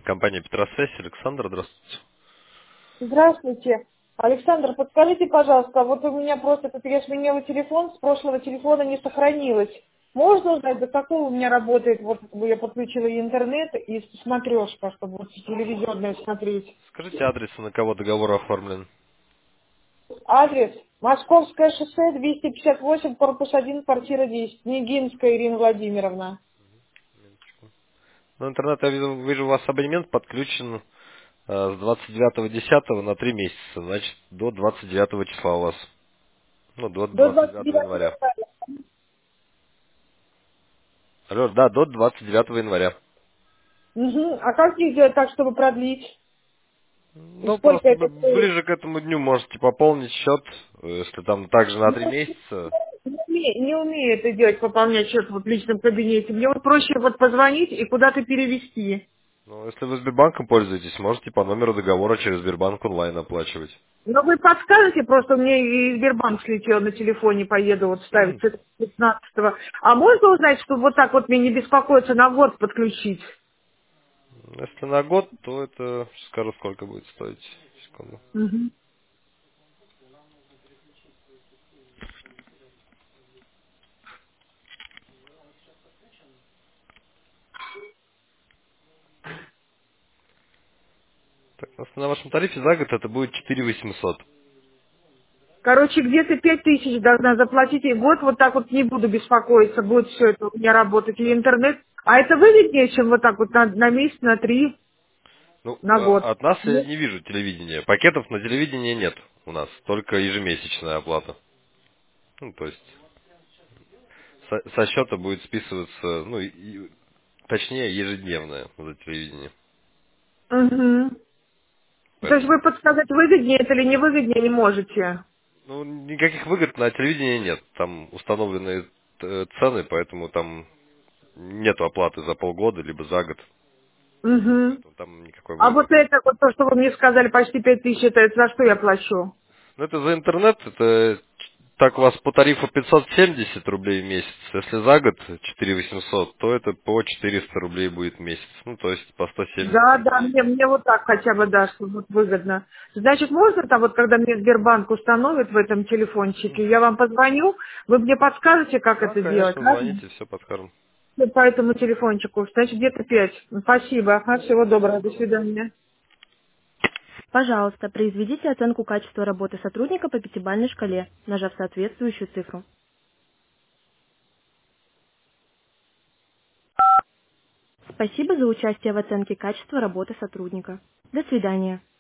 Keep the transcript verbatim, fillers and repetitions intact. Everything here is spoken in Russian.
Компания Петросвязь, Александр, здравствуйте. Здравствуйте. Александр, подскажите, пожалуйста, вот у меня просто, как я сменила телефон, с прошлого телефона не сохранилось. Можно узнать, до какого у меня работает, вот я подключила и интернет, и смотрешка, чтобы вот телевизионное смотреть. Скажите адрес, на кого договор оформлен. Адрес: Московское шоссе, двести пятьдесят восемь, корпус один, квартира десять. Нигинская Ирина Владимировна. Ну, интернет, я вижу, вижу, у вас абонемент подключен э, с двадцать девятого десятого на три месяца. Значит, до двадцать девятого числа у вас. Ну, до До двадцать двадцать девятого девятого января. января. Алло, да, до двадцать девятого января. Угу. А как сделать так, чтобы продлить? И Ну, сколько просто это б- стоит? ближе к этому дню можете пополнить счет, э, если там также на три месяца. Не умею, не умею это делать, пополнять счет вот в личном кабинете. Мне вот проще вот позвонить и куда-то перевести. Ну, если вы Сбербанком пользуетесь, можете по номеру договора через Сбербанк онлайн оплачивать. Но вы подскажете, просто мне и Сбербанк слетел на телефоне, поеду вот ставить пятнадцатого. А можно узнать, чтобы вот так вот мне не беспокоиться, на год подключить? Если на год, то это, скажу, сколько будет стоить. Секунду. Мгм. Так, если на вашем тарифе за год это будет четыре восемьсот. Короче, где-то пять тысяч должна заплатить, и год вот так вот не буду беспокоиться, будет все это у меня работать, и интернет. А это выгоднее, чем вот так вот на, на месяц, на три, Ну, на э, год? от нас я Нет? не вижу телевидения. Пакетов на телевидении нет у нас, только ежемесячная оплата. Ну, то есть со, со счета будет списываться, ну, и- и- точнее, ежедневная за телевидение. Угу. То есть Поэтому, вы подсказать, выгоднее это или не выгоднее, не можете? ну, никаких выгод на телевидении нет. Там установленные э, цены, поэтому там нету оплаты за полгода, либо за год. Угу. Поэтому там никакой А вот выгоды нет. это, вот то, что вы мне сказали, почти пять тысяч, это, это за что я плачу? Ну, это за интернет, это так у вас по тарифу пятьсот семьдесят рублей в месяц. Если за год четыре восемьсот, то это по четыреста рублей будет в месяц. Ну, то есть по сто семьдесят Да, да, рублей. мне, мне вот так хотя бы, да, что вот выгодно. Значит, можно там, вот когда мне Сбербанк установит в этом телефончике, я вам позвоню, вы мне подскажете, как Да, это делать, конечно, ладно? звоните, все подскажем. Вот по этому телефончику, значит, где-то пять. Спасибо, ага, всего Всего доброго, до доброго. свидания. Пожалуйста, произведите оценку качества работы сотрудника по пятибалльной шкале, нажав соответствующую цифру. Спасибо за участие в оценке качества работы сотрудника. До свидания.